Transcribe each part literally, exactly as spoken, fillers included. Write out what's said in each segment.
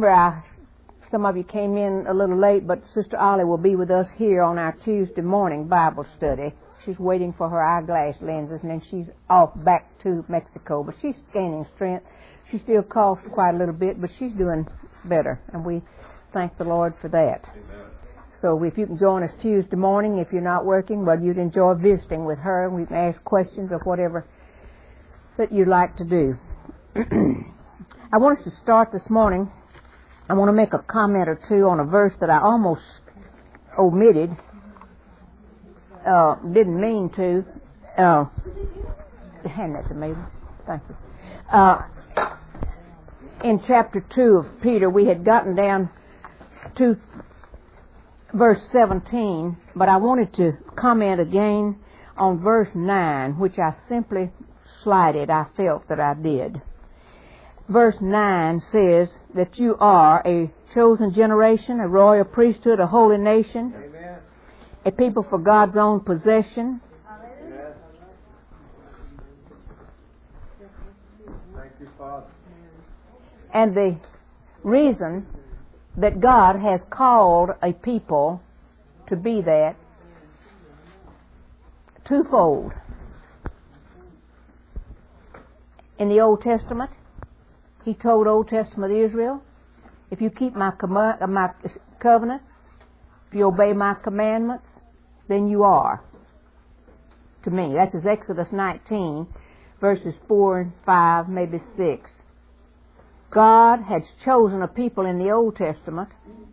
I, some of you came in a little late, but Sister Ollie will be with us here on our Tuesday morning Bible study. She's waiting for her eyeglass lenses, and then she's off back to Mexico. But she's gaining strength. She still coughs quite a little bit, but she's doing better, and we thank the Lord for that. Amen. So if you can join us Tuesday morning, if you're not working, well, you'd enjoy visiting with her, and we can ask questions or whatever that you'd like to do. I want us to start this morning. I want to make a comment or two on a verse that I almost omitted. Uh, didn't mean to. Uh, hand that to me. Thank you. Uh, in chapter two of Peter, we had gotten down to verse seventeen, but I wanted to comment again on verse nine, which I simply slighted. I felt that I did. Verse nine says that you are a chosen generation, a royal priesthood, a holy nation, Amen. a people for God's own possession. Amen. Thank you, Father. And the reason that God has called a people to be that, twofold. In the Old Testament, He told Old Testament Israel, if you keep my, com- my covenant, if you obey my commandments, then you are to me. That's as Exodus nineteen, verses four and five, maybe six. God had chosen a people in the Old Testament.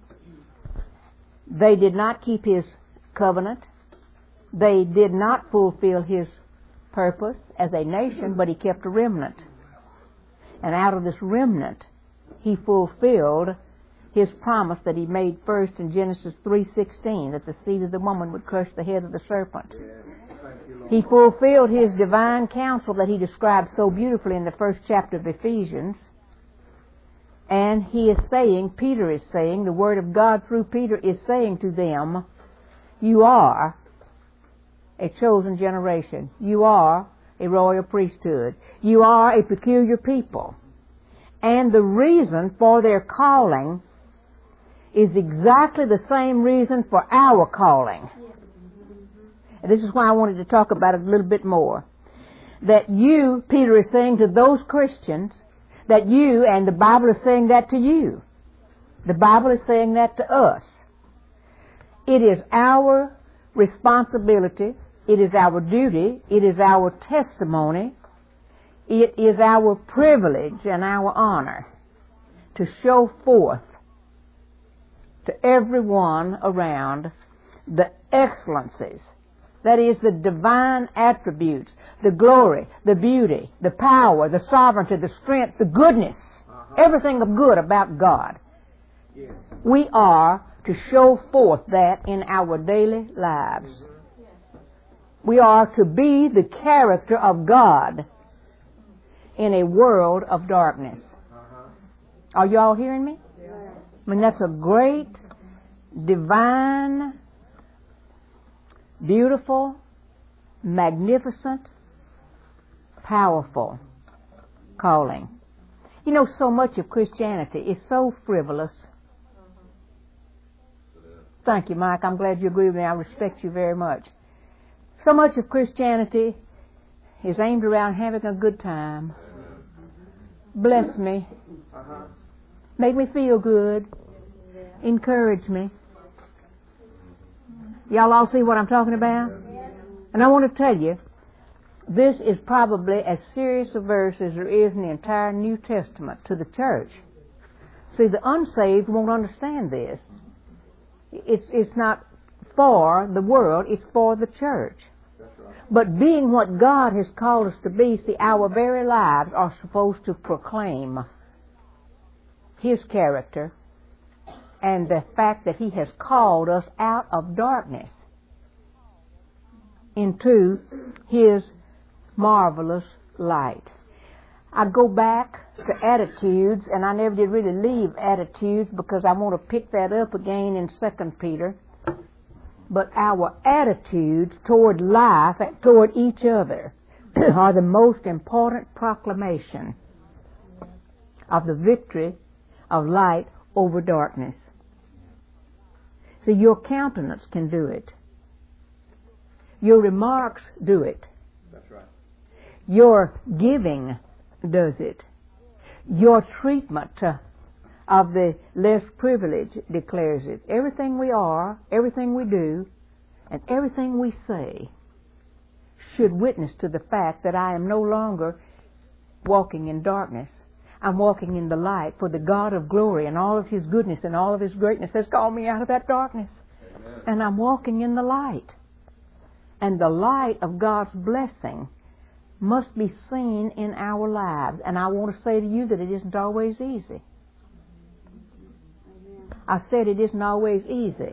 They did not keep His covenant. They did not fulfill His purpose as a nation, but He kept a remnant. And out of this remnant, He fulfilled His promise that He made first in Genesis three sixteen, that the seed of the woman would crush the head of the serpent. He fulfilled His divine counsel that He described so beautifully in the first chapter of Ephesians. And He is saying, Peter is saying, the Word of God through Peter is saying to them, you are a chosen generation. You are a royal priesthood. You are a peculiar people. And the reason for their calling is exactly the same reason for our calling. And this is why I wanted to talk about it a little bit more. That you, Peter is saying to those Christians, that you, and the Bible is saying that to you. The Bible is saying that to us. It is our responsibility, it is our duty, it is our testimony, it is our privilege and our honor to show forth to everyone around the excellencies, that is, the divine attributes, the glory, the beauty, the power, the sovereignty, the strength, the goodness, uh-huh. everything of good about God. Yes. We are to show forth that in our daily lives. Mm-hmm. We are to be the character of God in a world of darkness. Uh-huh. Are you all hearing me? Yes. I mean, that's a great, divine, beautiful, magnificent, powerful calling. You know, so much of Christianity is so frivolous. Thank you, Mike. I'm glad you agree with me. I respect you very much. So much of Christianity is aimed around having a good time. Bless me. Make me feel good. Encourage me. Y'all all see what I'm talking about? And I want to tell you, this is probably as serious a verse as there is in the entire New Testament to the church. See, the unsaved won't understand this. It's, it's not for the world, it's for the church. But being what God has called us to be, see, our very lives are supposed to proclaim His character and the fact that He has called us out of darkness into His marvelous light. I go back to attitudes, and I never did really leave attitudes because I want to pick that up again in Second Peter. But our attitudes toward life, toward each other, are the most important proclamation of the victory of light over darkness. See, your countenance can do it. Your remarks do it. That's right. Your giving does it. Your treatment uh, of the less privileged declares it. Everything we are, everything we do, and everything we say should witness to the fact that I am no longer walking in darkness. I'm walking in the light, for the God of glory and all of His goodness and all of His greatness has called me out of that darkness. Amen. And I'm walking in the light. And the light of God's blessing must be seen in our lives. And I want to say to you that it isn't always easy. I said it isn't always easy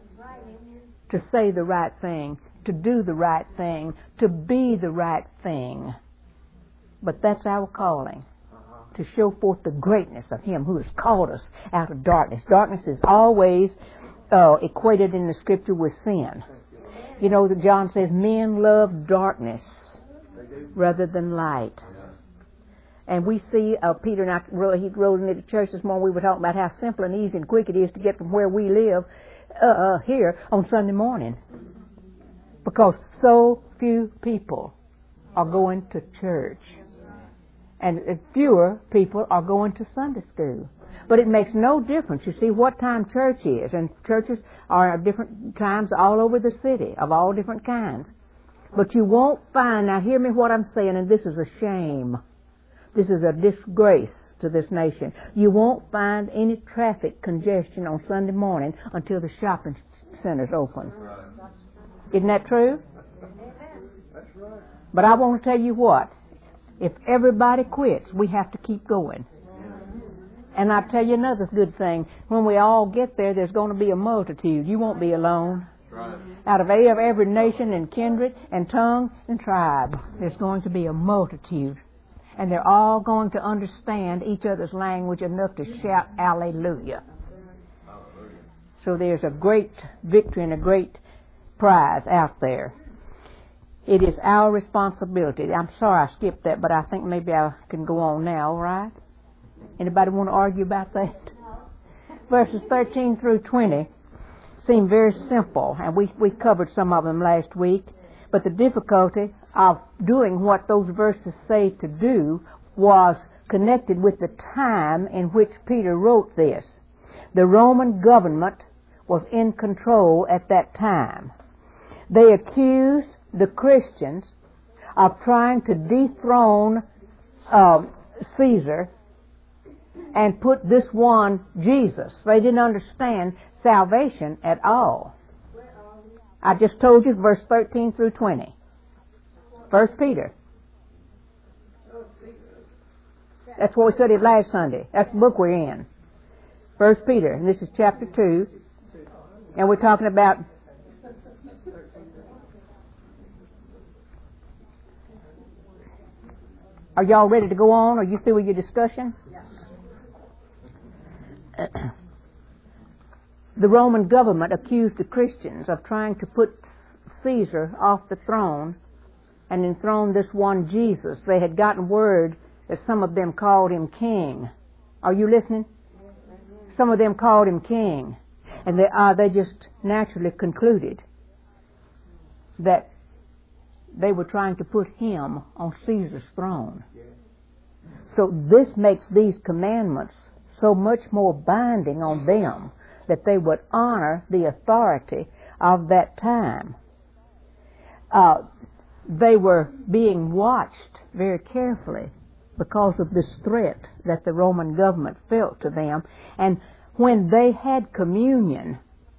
to say the right thing, to do the right thing, to be the right thing. But that's our calling, to show forth the greatness of Him who has called us out of darkness. Darkness is always uh, equated in the Scripture with sin. You know that John says men love darkness rather than light. And we see uh, Peter and I, he rode into the church this morning, we were talking about how simple and easy and quick it is to get from where we live uh, uh, here on Sunday morning. Because so few people are going to church. And fewer people are going to Sunday school. But it makes no difference, you see, what time church is. And churches are at different times all over the city, of all different kinds. But you won't find, now hear me what I'm saying, and this is a shame. This is a disgrace to this nation. You won't find any traffic congestion on Sunday morning until the shopping centers open. Isn't that true? That's right. But I want to tell you what. If everybody quits, we have to keep going. And I'll tell you another good thing. When we all get there, there's going to be a multitude. You won't be alone. Right. Out of every nation and kindred and tongue and tribe, there's going to be a multitude. And they're all going to understand each other's language enough to shout hallelujah. So there's a great victory and a great prize out there. It is our responsibility. I'm sorry I skipped that, but I think maybe I can go on now, all right? Anybody want to argue about that? Verses thirteen through twenty seem very simple, and we, we covered some of them last week. But the difficulty of doing what those verses say to do was connected with the time in which Peter wrote this. The Roman government was in control at that time. They accused the Christians of trying to dethrone uh, Caesar and put this one, Jesus. They didn't understand salvation at all. I just told you verse thirteen through twenty. First Peter. That's what we studied last Sunday. That's the book we're in. First Peter, and this is chapter two. And we're talking about Are y'all ready to go on? Are you through with your discussion? Yes. The Roman government accused the Christians of trying to put Caesar off the throne and enthrone this one Jesus. They had gotten word that some of them called him king. Are you listening? Some of them called him king. And they, uh, they just naturally concluded that they were trying to put him on Caesar's throne. So this makes these commandments so much more binding on them that they would honor the authority of that time. Uh, they were being watched very carefully because of this threat that the Roman government felt to them. And when they had communion,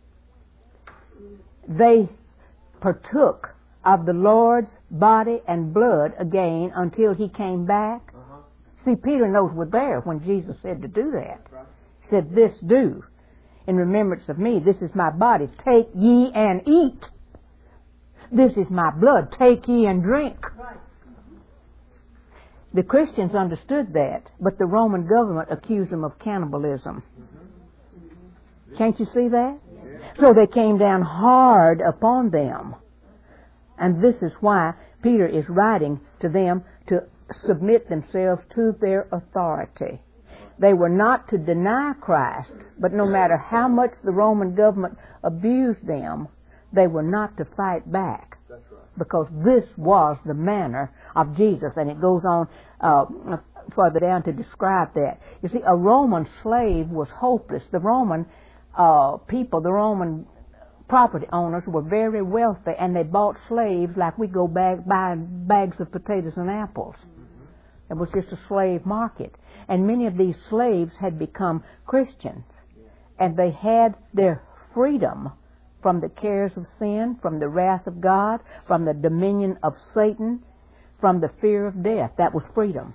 they partook of the Lord's body and blood again until He came back. Uh-huh. See, Peter and those were there when Jesus said to do that. Right. He said, "This do in remembrance of me. This is my body. Take ye and eat. This is my blood. Take ye and drink." Right. The Christians understood that, but the Roman government accused them of cannibalism. Mm-hmm. Can't you see that? Yeah. So they came down hard upon them. And this is why Peter is writing to them to submit themselves to their authority. They were not to deny Christ, but no matter how much the Roman government abused them, they were not to fight back. That's right. Because this was the manner of Jesus. And it goes on uh, further down to describe that. You see, a Roman slave was hopeless. The Roman uh, people, the Roman property owners were very wealthy, and they bought slaves like we go bag, buy bags of potatoes and apples. Mm-hmm. It was just a slave market. And many of these slaves had become Christians. Yeah. And they had their freedom from the cares of sin, from the wrath of God, from the dominion of Satan, from the fear of death. That was freedom.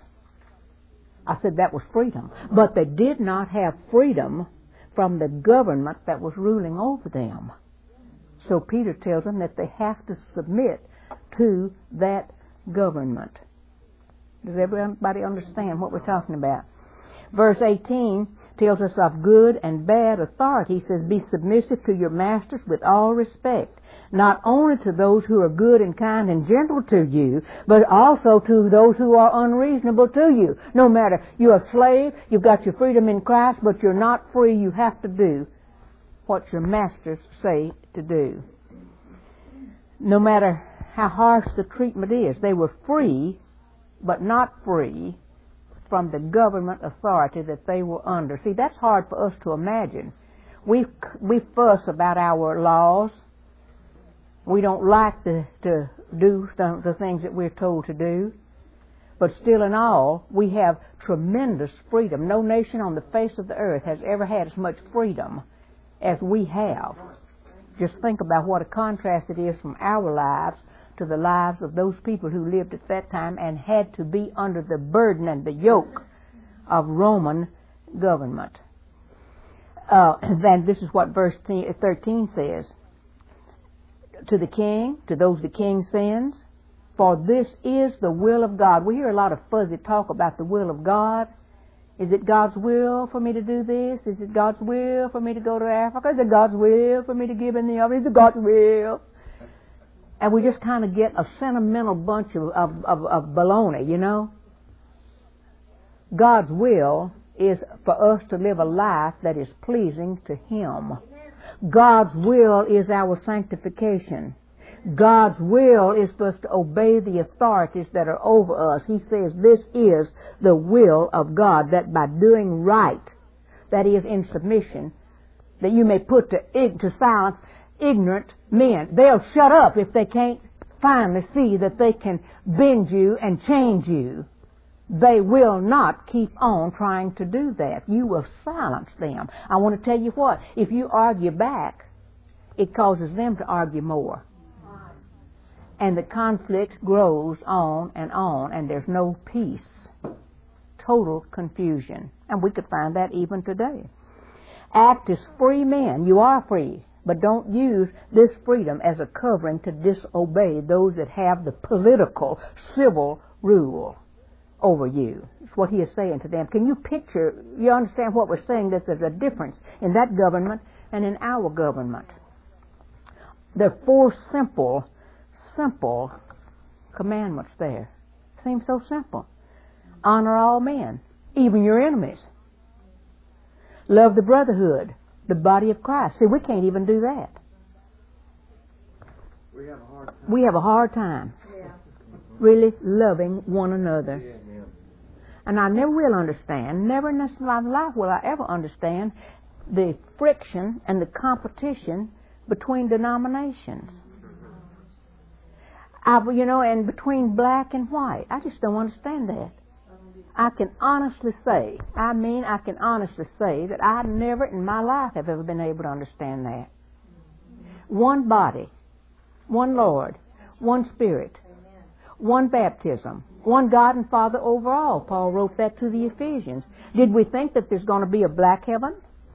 I said that was freedom. But they did not have freedom from the government that was ruling over them. So Peter tells them that they have to submit to that government. Does everybody understand what we're talking about? Verse eighteen tells us of good and bad authority. He says, be submissive to your masters with all respect, not only to those who are good and kind and gentle to you, but also to those who are unreasonable to you. No matter, you're a slave, you've got your freedom in Christ, but you're not free. You have to do what your masters say to do. No matter how harsh the treatment is, they were free, but not free from the government authority that they were under. See, that's hard for us to imagine. We we fuss about our laws. We don't like to, to do the, the things that we're told to do. But still in all, we have tremendous freedom. No nation on the face of the earth has ever had as much freedom as we have. Just think about what a contrast it is from our lives to the lives of those people who lived at that time and had to be under the burden and the yoke of Roman government. Uh, then this is what verse thirteen says. To the king, to those the king sends, for this is the will of God. We hear a lot of fuzzy talk about the will of God. Is it God's will for me to do this? Is it God's will for me to go to Africa? Is it God's will for me to give in the offering? Is it God's will? And we just kind of get a sentimental bunch of, of, of, of baloney, you know. God's will is for us to live a life that is pleasing to Him. God's will is our sanctification. God's will is for us to obey the authorities that are over us. He says this is the will of God, that by doing right, that is in submission, that you may put to, to silence ignorant men. They'll shut up if they can't finally see that they can bend you and change you. They will not keep on trying to do that. You will silence them. I want to tell you what, if you argue back, it causes them to argue more. And the conflict grows on and on, and there's no peace. Total confusion. And we could find that even today. Act as free men. You are free. But don't use this freedom as a covering to disobey those that have the political, civil rule over you. It's what he is saying to them. Can you picture, you understand what we're saying, that there's a difference in that government and in our government. There are four simple, simple commandments there. Seems so simple. Honor all men, even your enemies. Love the brotherhood, the body of Christ. See, we can't even do that. We have a hard time. We have a hard time Yeah. really loving one another. Yeah, yeah. And I never will understand, never in this my life will I ever understand the friction and the competition between denominations. I, you know, and between black and white. I just don't understand that. I can honestly say, I mean, I can honestly say that I never in my life have ever been able to understand that. One body, one Lord, one Spirit, one baptism, one God and Father over all. Paul wrote that to the Ephesians. Did we think that there's going to be a black heaven?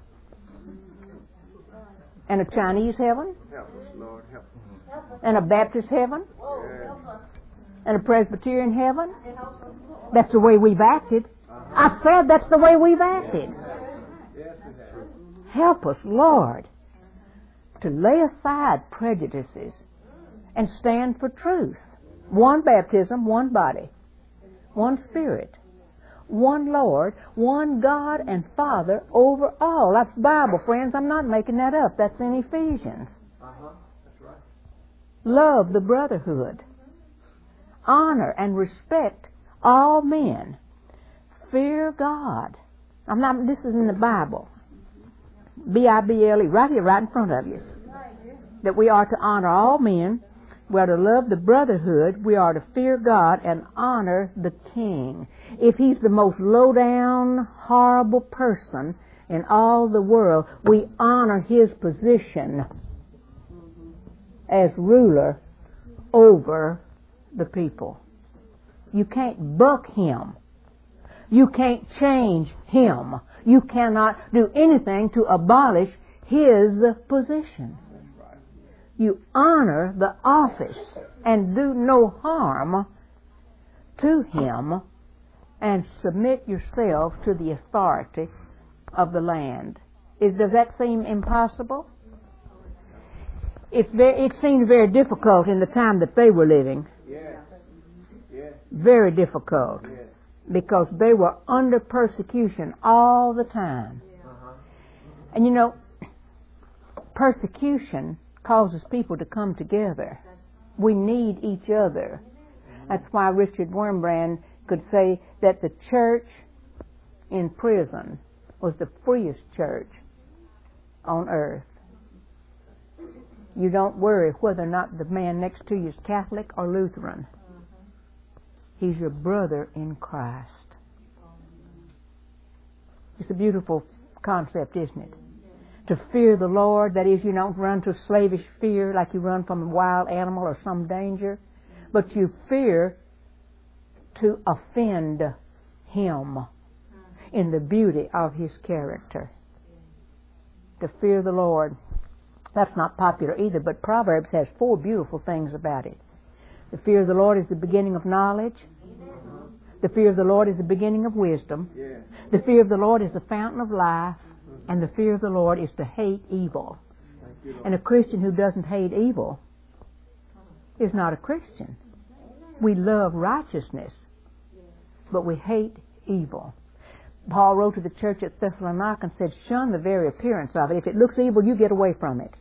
And a Chinese heaven? Help us, Lord, help us. And a Baptist heaven? Yeah. And a Presbyterian heaven? That's the way we've acted. I said that's the way we've acted. Yes, it's true. Help us, Lord, to lay aside prejudices and stand for truth. One baptism, one body, one Spirit, one Lord, one God and Father over all. That's Bible, friends. I'm not making that up. That's in Ephesians. Uh-huh. That's right. Love the brotherhood. Honor and respect all men. Fear God. I'm not, this is in the Bible. B I B L E, right here, right in front of you. That we are to honor all men. We are to love the brotherhood. We are to fear God and honor the king. If he's the most low-down, horrible person in all the world, we honor his position as ruler over the people. You can't buck him. You can't change him. You cannot do anything to abolish his position. You honor the office and do no harm to him and submit yourself to the authority of the land. Is, does that seem impossible? It's very, it seemed very difficult in the time that they were living. Yes. Yes. Very difficult. Yes. Because they were under persecution all the time. Uh-huh. And you know, persecution causes people to come together. We need each other. That's why Richard Wurmbrand could say that the church in prison was the freest church on earth. You don't worry whether or not the man next to you is Catholic or Lutheran. He's your brother in Christ. It's a beautiful concept, isn't it? To fear the Lord, that is, you don't run to slavish fear like you run from a wild animal or some danger, but you fear to offend him in the beauty of his character. To fear the Lord. That's not popular either, but Proverbs has four beautiful things about it. The fear of the Lord is the beginning of knowledge. The fear of the Lord is the beginning of wisdom. Yeah. The fear of the Lord is the fountain of life. And the fear of the Lord is to hate evil. Thank you, Lord. And a Christian who doesn't hate evil is not a Christian. We love righteousness, but we hate evil. Paul wrote to the church at Thessalonica and said, shun the very appearance of it. If it looks evil, you get away from it.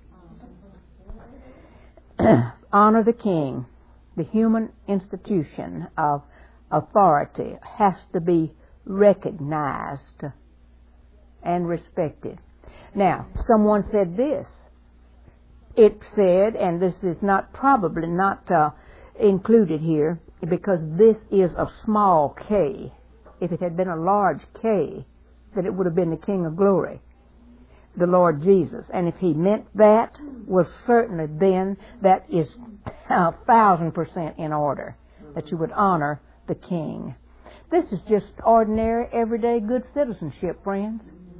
Honor the king. The human institution of authority has to be recognized and respected. Now, someone said this. It said, and this is not probably not uh, included here, because this is a small K. If it had been a large K, then it would have been the King of Glory, the Lord Jesus. And if he meant that, was certainly then that is a thousand percent in order, that you would honor the King. This is just ordinary, everyday good citizenship, friends.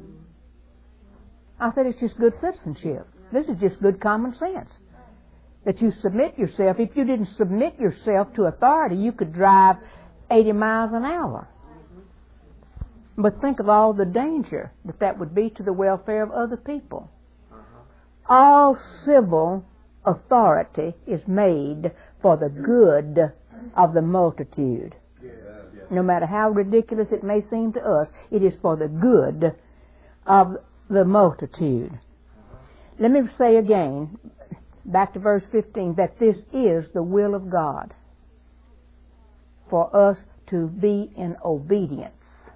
I said it's just good citizenship. This is just good common sense. That you submit yourself. If you didn't submit yourself to authority, you could drive eighty miles an hour. But think of all the danger that that would be to the welfare of other people. All civil authority is made for the good of the multitude. No matter how ridiculous it may seem to us, it is for the good of the multitude. Let me say again, back to verse fifteen, that this is the will of God, for us to be in obedience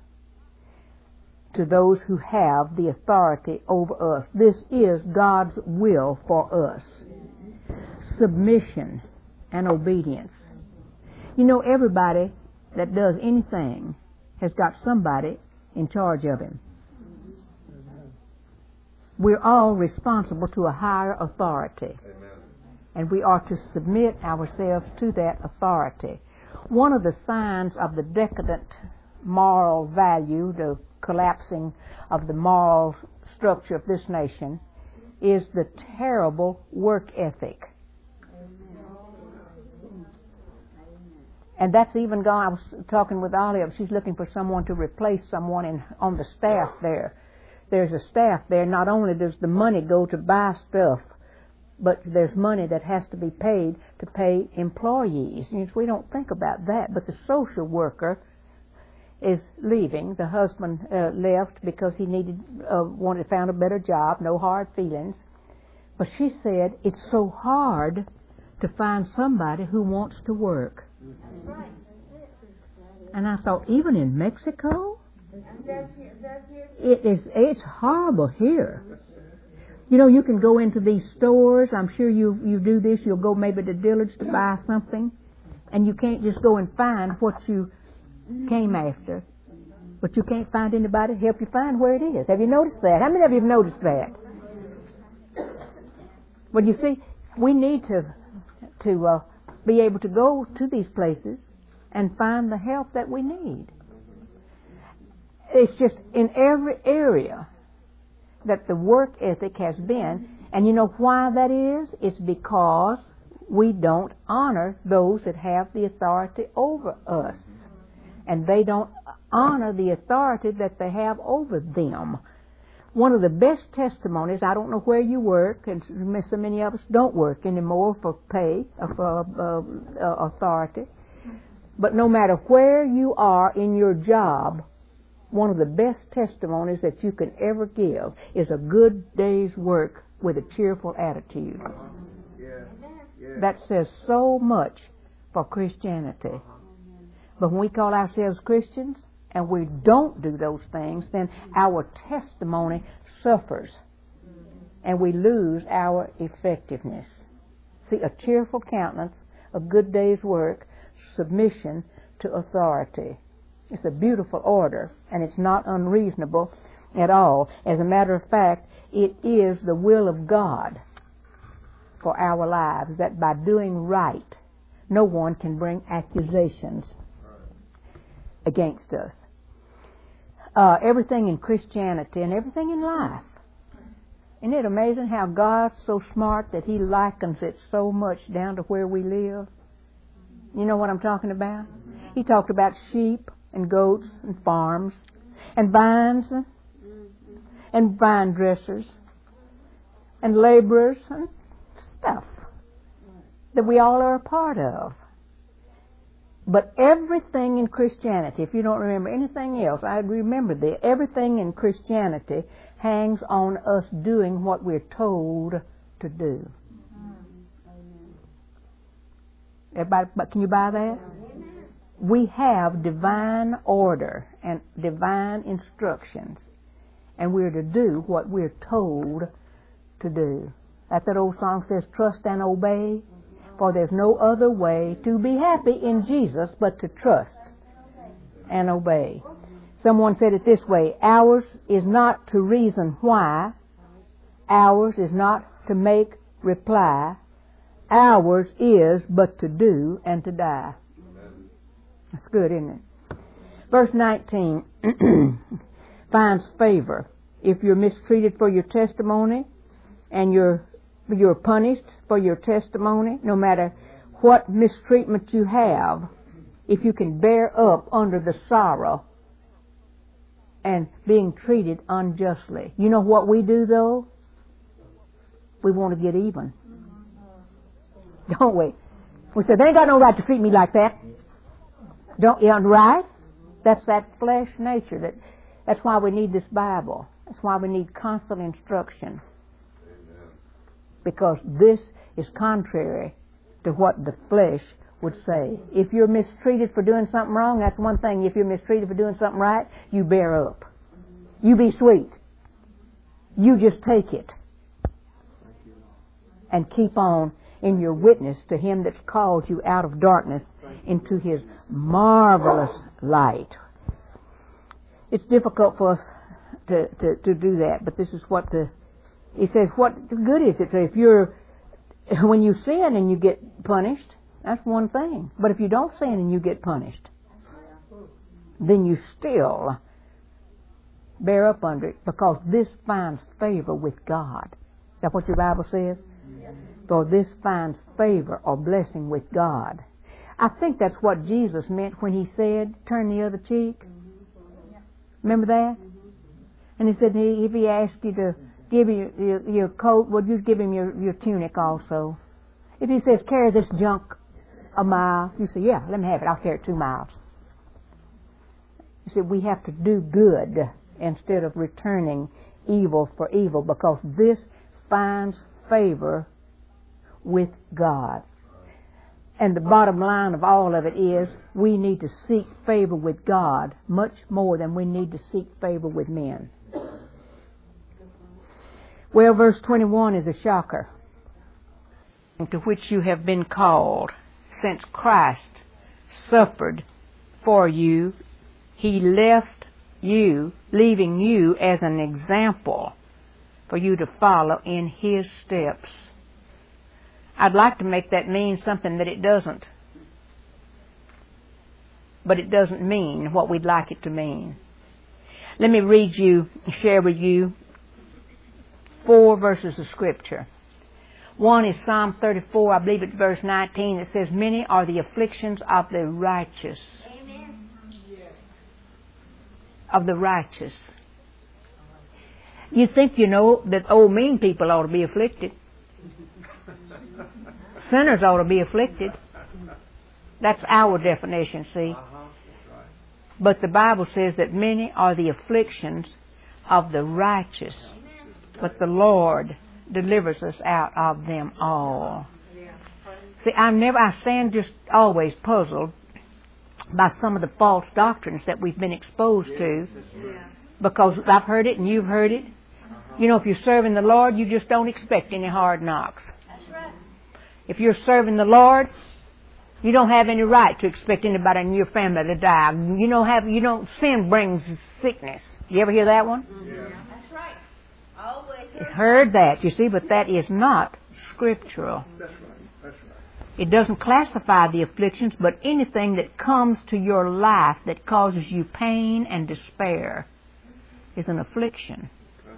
to those who have the authority over us. This is God's will for us. Submission and obedience. You know, everybody that does anything has got somebody in charge of him. We're all responsible to a higher authority. Amen. And we are to submit ourselves to that authority. One of the signs of the decadent moral value, the collapsing of the moral structure of this nation, is the terrible work ethic. And that's even gone. I was talking with Olive. She's looking for someone to replace someone in, on the staff there. There's a staff there. Not only does the money go to buy stuff, but there's money that has to be paid to pay employees. We don't think about that. But the social worker is leaving. The husband uh, left because he needed, uh, wanted, found a better job, no hard feelings. But she said, it's so hard to find somebody who wants to work. That's right. And I thought, even in Mexico? That's it. That's It it. is, it's horrible here. You know, you can go into these stores, I'm sure you, you do this, you'll go maybe to Dillard's to buy something, and you can't just go and find what you came after. But you can't find anybody to help you find where it is. Have you noticed that? How many of you have noticed that? Well, you see, we need to to uh, be able to go to these places and find the help that we need. It's just in every area that the work ethic has been. And you know why that is? It's because we don't honor those that have the authority over us. And they don't honor the authority that they have over them. One of the best testimonies, I don't know where you work, and so many of us don't work anymore for pay, for uh, uh, authority. But no matter where you are in your job, one of the best testimonies that you can ever give is a good day's work with a cheerful attitude. Yeah. Yeah. That says so much for Christianity. But when we call ourselves Christians and we don't do those things, then our testimony suffers and we lose our effectiveness. See, a cheerful countenance, a good day's work, submission to authority. It's a beautiful order, and it's not unreasonable at all. As a matter of fact, it is the will of God for our lives that by doing right, no one can bring accusations against us. Uh, everything in Christianity and everything in life. Isn't it amazing how God's so smart that He likens it so much down to where we live? You know what I'm talking about? He talked about sheep and goats and farms and vines and, and vine dressers and laborers and stuff that we all are a part of. But everything in Christianity, if you don't remember anything else, I remember that everything in Christianity hangs on us doing what we're told to do. Everybody, but can you buy that? We have divine order and divine instructions, and we're to do what we're told to do. Like that old song says, trust and obey, for there's no other way to be happy in Jesus but to trust and obey. Someone said it this way, ours is not to reason why, ours is not to make reply, ours is but to do and to die. That's good, isn't it? Verse nineteen finds favor. If you're mistreated for your testimony and you're you're punished for your testimony, no matter what mistreatment you have, if you can bear up under the sorrow and being treated unjustly. You know what we do though? We want to get even. Don't we? We say, they ain't got no right to treat me like that. Don't you, right? That's that flesh nature. That, that's why we need this Bible. That's why we need constant instruction. Amen. Because this is contrary to what the flesh would say. If you're mistreated for doing something wrong, that's one thing. If you're mistreated for doing something right, you bear up. You be sweet. You just take it. And keep on in your witness to Him that's called you out of darkness into His marvelous light. It's difficult for us to, to, to do that, but this is what the, He says, what good is it if you're, when you sin and you get punished, that's one thing. But if you don't sin and you get punished, then you still bear up under it, because this finds favor with God. Is that what your Bible says? For this finds favor or blessing with God. I think that's what Jesus meant when He said, turn the other cheek. Remember that? And He said, if He asked you to give you your, your coat, would you give Him your, your tunic also? If He says, carry this junk a mile, you say, yeah, let me have it. I'll carry it two miles. You see, we have to do good instead of returning evil for evil, because this finds favor with God. And the bottom line of all of it is we need to seek favor with God much more than we need to seek favor with men. Well, verse twenty-one is a shocker. To which you have been called, since Christ suffered for you, he left you, leaving you as an example for you to follow in his steps. I'd like to make that mean something that it doesn't. But it doesn't mean what we'd like it to mean. Let me read you, share with you four verses of Scripture. One is Psalm thirty-four, I believe it's verse nineteen. It says, many are the afflictions of the righteous. Amen. Of the righteous. You think you know that old mean people ought to be afflicted. Sinners ought to be afflicted. That's our definition, see. But the Bible says that many are the afflictions of the righteous, but the Lord delivers us out of them all. See, I'm never, I stand just always puzzled by some of the false doctrines that we've been exposed to, because I've heard it and you've heard it. You know, if you're serving the Lord, you just don't expect any hard knocks. That's right. If you're serving the Lord, you don't have any right to expect anybody in your family to die. You don't have, you don't, sin brings sickness. You ever hear that one? Yeah. That's right. Always You heard that, you see, but that is not scriptural. That's right. That's right. It doesn't classify the afflictions, but anything that comes to your life that causes you pain and despair is an affliction.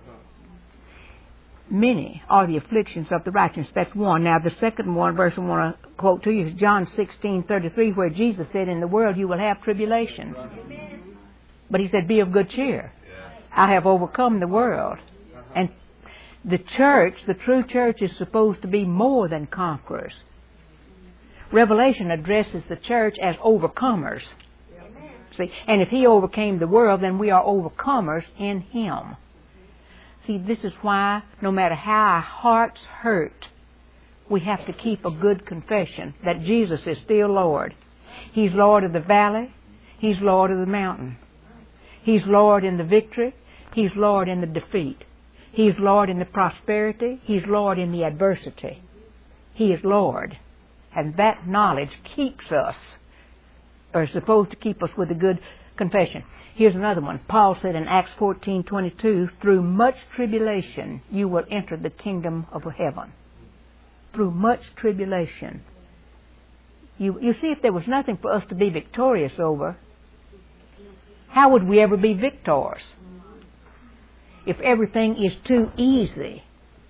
Many are the afflictions of the righteous. That's one. Now, the second one, verse I want to quote to you, is John sixteen thirty-three, where Jesus said, in the world you will have tribulations. Amen. But he said, be of good cheer. I have overcome the world. And the church, the true church, is supposed to be more than conquerors. Revelation addresses the church as overcomers. Amen. See, and if he overcame the world, then we are overcomers in him. See, this is why, no matter how our hearts hurt, we have to keep a good confession that Jesus is still Lord. He's Lord of the valley. He's Lord of the mountain. He's Lord in the victory. He's Lord in the defeat. He's Lord in the prosperity. He's Lord in the adversity. He is Lord. And that knowledge keeps us, or is supposed to keep us with a good confession. Here's another one. Paul said in Acts fourteen twenty-two, through much tribulation you will enter the kingdom of heaven. Through much tribulation. You, you see, if there was nothing for us to be victorious over, how would we ever be victors? If everything is too easy,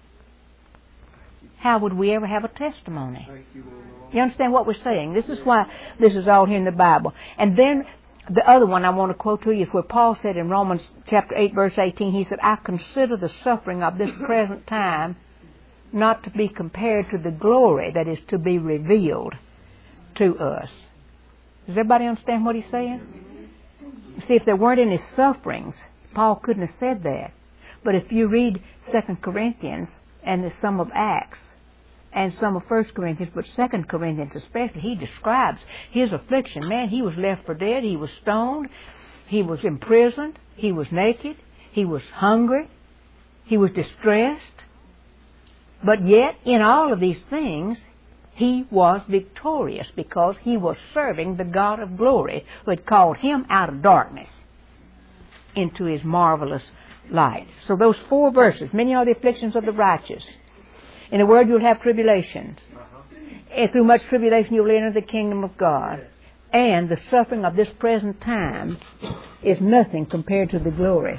how would we ever have a testimony? You understand what we're saying? This is why this is all here in the Bible. And then the other one I want to quote to you is where Paul said in Romans chapter eight, verse eighteen, he said, I consider the suffering of this present time not to be compared to the glory that is to be revealed to us. Does everybody understand what he's saying? See, if there weren't any sufferings, Paul couldn't have said that. But if you read Second Corinthians and some of Acts and some of First Corinthians, but Second Corinthians especially, he describes his affliction. Man, he was left for dead. He was stoned. He was imprisoned. He was naked. He was hungry. He was distressed. But yet, in all of these things, he was victorious because he was serving the God of glory who had called him out of darkness into his marvelous light. So those four verses, many are the afflictions of the righteous. In the world you'll have tribulations. And through much tribulation you'll enter the kingdom of God. And the suffering of this present time is nothing compared to the glory.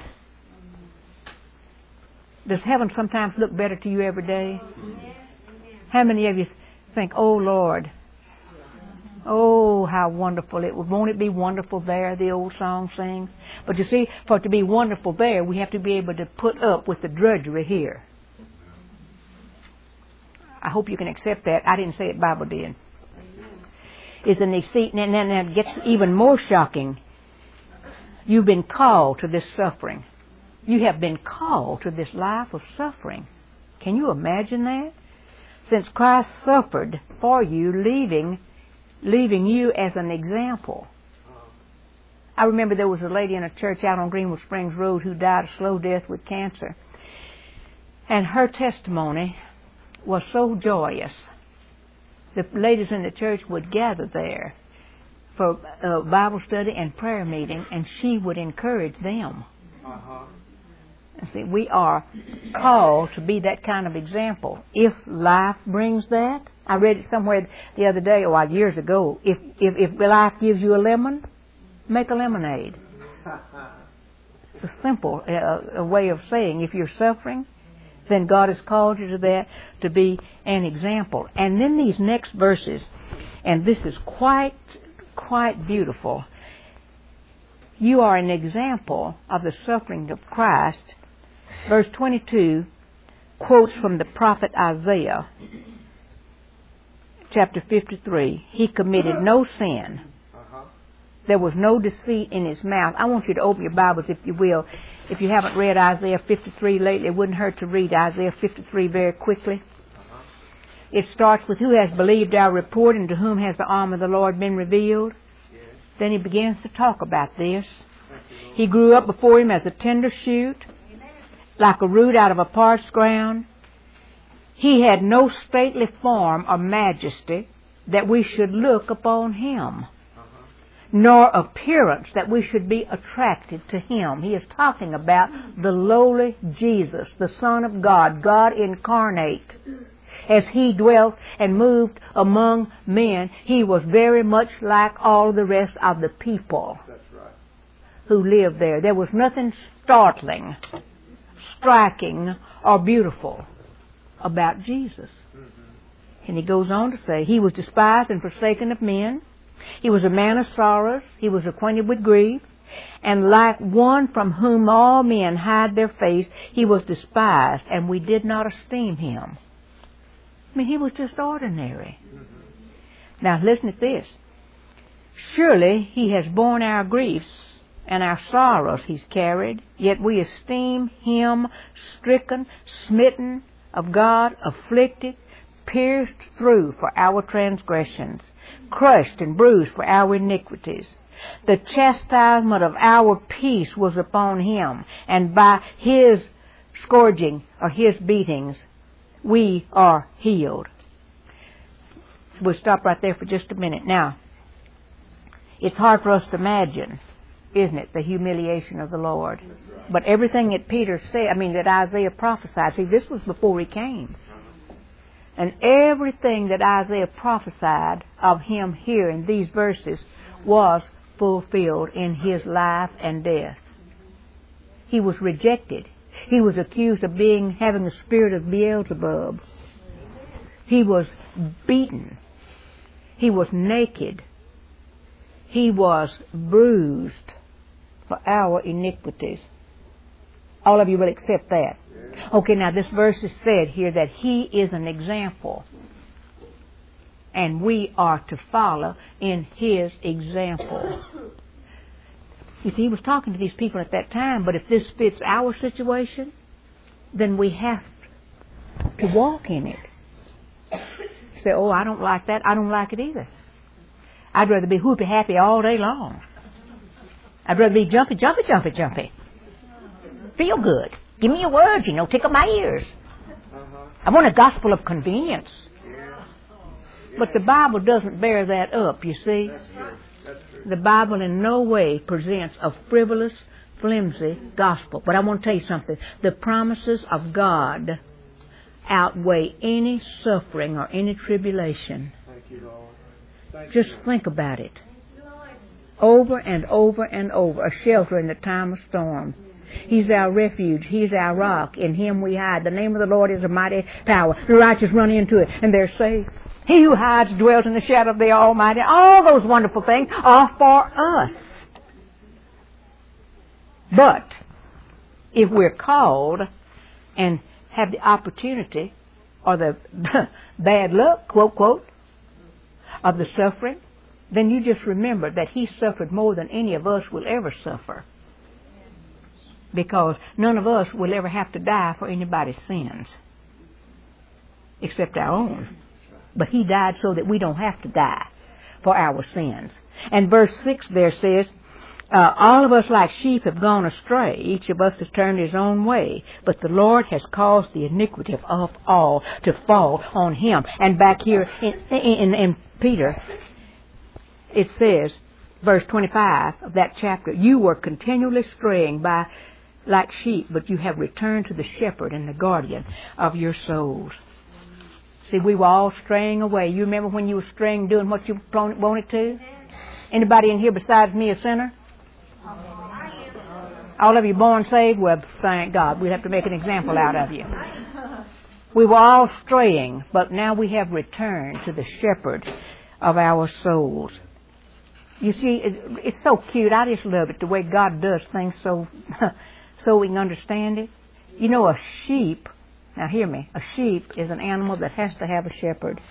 Does heaven sometimes look better to you every day? How many of you think, oh Lord, oh how wonderful it would. Won't it be wonderful there, the old song sings? But you see, for it to be wonderful there, we have to be able to put up with the drudgery here. I hope you can accept that. I didn't say it, Bible did. It's an exceed, and then it gets even more shocking. You've been called to this suffering. You have been called to this life of suffering. Can you imagine that? Since Christ suffered for you, leaving, leaving you as an example. I remember there was a lady in a church out on Greenwood Springs Road who died a slow death with cancer. And her testimony was so joyous. The ladies in the church would gather there for a Bible study and prayer meeting, and she would encourage them. Uh-huh. And see, we are called to be that kind of example. If life brings that, I read it somewhere the other day, or years ago, if, if, if life gives you a lemon, make a lemonade. It's a simple uh, a way of saying if you're suffering, then God has called you to that, to be an example. And then these next verses, and this is quite, quite beautiful. You are an example of the suffering of Christ. Verse twenty-two quotes from the prophet Isaiah, chapter fifty-three. He committed no sin. There was no deceit in his mouth. I want you to open your Bibles, if you will. If you haven't read Isaiah fifty-three lately, it wouldn't hurt to read Isaiah fifty-three very quickly. Uh-huh. It starts with, who has believed our report, and to whom has the arm of the Lord been revealed? Yes. Then he begins to talk about this. He grew up before him as a tender shoot, Amen. Like a root out of a parched ground. He had no stately form or majesty that we should look upon him, nor appearance that we should be attracted to him. He is talking about the lowly Jesus, the Son of God, God incarnate. As he dwelt and moved among men, he was very much like all the rest of the people That's right. who lived there. There was nothing startling, striking, or beautiful about Jesus. Mm-hmm. And he goes on to say, he was despised and forsaken of men. He was a man of sorrows. He was acquainted with grief. And like one from whom all men hide their face, he was despised, and we did not esteem him. I mean, he was just ordinary. Mm-hmm. Now, listen to this. Surely he has borne our griefs, and our sorrows he's carried, yet we esteem him stricken, smitten of God, afflicted, pierced through for our transgressions, crushed and bruised for our iniquities. The chastisement of our peace was upon him, and by his scourging or his beatings we are healed. We'll stop right there for just a minute. Now, it's hard for us to imagine, isn't it, the humiliation of the Lord. But everything that Peter said, I mean, that Isaiah prophesied, see, this was before he came. And everything that Isaiah prophesied of him here in these verses was fulfilled in his life and death. He was rejected. He was accused of being having the spirit of Beelzebub. He was beaten. He was naked. He was bruised for our iniquities. All of you will accept that. Okay, now this verse is said here that he is an example, and we are to follow in his example. You see, he was talking to these people at that time, but if this fits our situation, then we have to walk in it. You say, oh, I don't like that. I don't like it either. I'd rather be whoopie happy all day long. I'd rather be jumpy, jumpy, jumpy, jumpy. Feel good. Give me a word, you know, tickle my ears. Uh-huh. I want a gospel of convenience. Yeah. Yeah. But the Bible doesn't bear that up, you see. That's true. That's true. The Bible in no way presents a frivolous, flimsy gospel. But I want to tell you something. The promises of God outweigh any suffering or any tribulation. Thank you, Lord. Thank Just you. think about it. Over and over and over. A shelter in the time of storm. He's our refuge. He's our rock. In him we hide. The name of the Lord is a mighty power. The righteous run into it, and they're safe. He who hides dwells in the shadow of the Almighty. All those wonderful things are for us. But if we're called and have the opportunity or the bad luck, quote, quote, of the suffering, then you just remember that He suffered more than any of us will ever suffer. Because none of us will ever have to die for anybody's sins, except our own. But He died so that we don't have to die for our sins. And verse six there says, uh, all of us like sheep have gone astray. Each of us has turned his own way. But the Lord has caused the iniquity of all to fall on Him. And back here in, in, in Peter, it says, verse twenty-five of that chapter, you were continually straying by like sheep, but you have returned to the shepherd and the guardian of your souls. See, we were all straying away. You remember when you were straying, doing what you wanted to? Anybody in here besides me a sinner? All of you born saved? Well, thank God. We'd have to make an example out of you. We were all straying, but now we have returned to the shepherd of our souls. You see, it's so cute. I just love it, the way God does things so, so we can understand it. You know, a sheep, now hear me, a sheep is an animal that has to have a shepherd.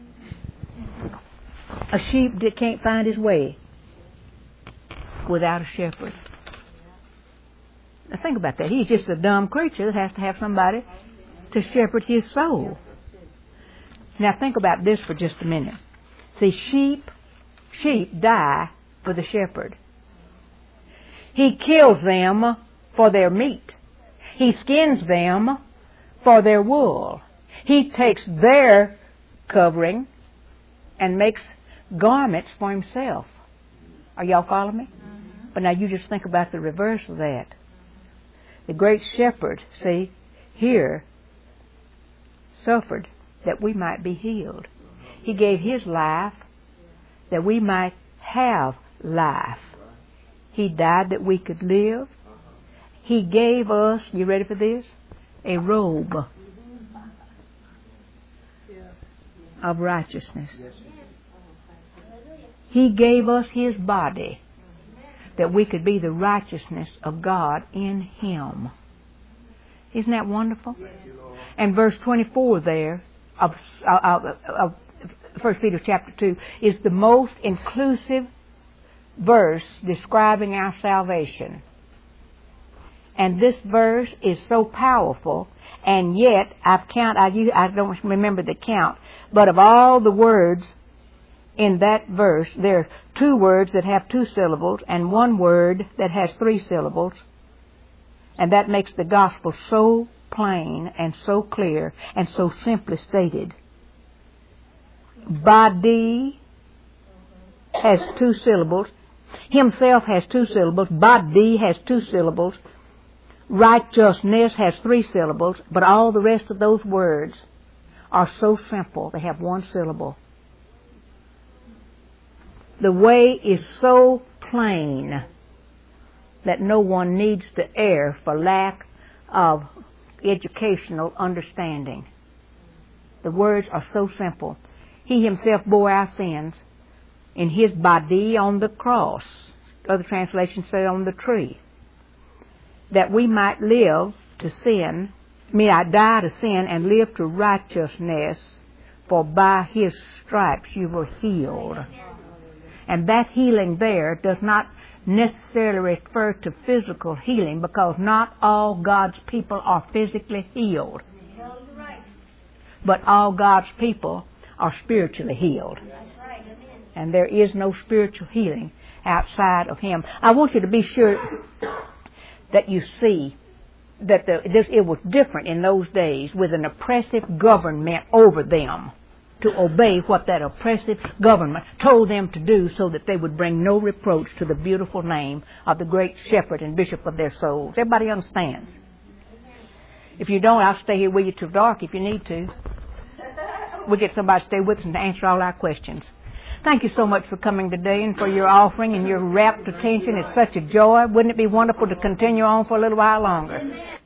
A sheep that can't find his way without a shepherd. Now think about that. He's just a dumb creature that has to have somebody to shepherd his soul. Now think about this for just a minute. See, sheep, sheep die for the shepherd. He kills them for their meat. He skins them for their wool. He takes their covering and makes garments for himself. Are y'all following me? Mm-hmm. But now you just think about the reverse of that. The great shepherd, see, here suffered that we might be healed. He gave His life that we might have life. He died that we could live. He gave us, you ready for this? A robe of righteousness. He gave us His body that we could be the righteousness of God in Him. Isn't that wonderful? And verse twenty-four there of, of, of First Peter chapter two is the most inclusive verse describing our salvation. And this verse is so powerful, and yet I've count. I, I don't remember the count, but of all the words in that verse, there are two words that have two syllables and one word that has three syllables. And that makes the gospel so plain and so clear and so simply stated. Body has two syllables. Himself has two syllables. Body has two syllables. Righteousness has three syllables. But all the rest of those words are so simple. They have one syllable. The way is so plain that no one needs to err for lack of educational understanding. The words are so simple. He Himself bore our sins in His body on the cross. Other translations say on the tree. That we might live to sin, I mean, I die to sin and live to righteousness, for by His stripes you were healed. And that healing there does not necessarily refer to physical healing, because not all God's people are physically healed. But all God's people are spiritually healed. And there is no spiritual healing outside of Him. I want you to be sure that you see that the, this, it was different in those days with an oppressive government over them, to obey what that oppressive government told them to do, so that they would bring no reproach to the beautiful name of the great shepherd and bishop of their souls. Everybody understands? If you don't, I'll stay here with you till dark if you need to. We'll get somebody to stay with us and to answer all our questions. Thank you so much for coming today and for your offering and your rapt attention. It's such a joy. Wouldn't it be wonderful to continue on for a little while longer?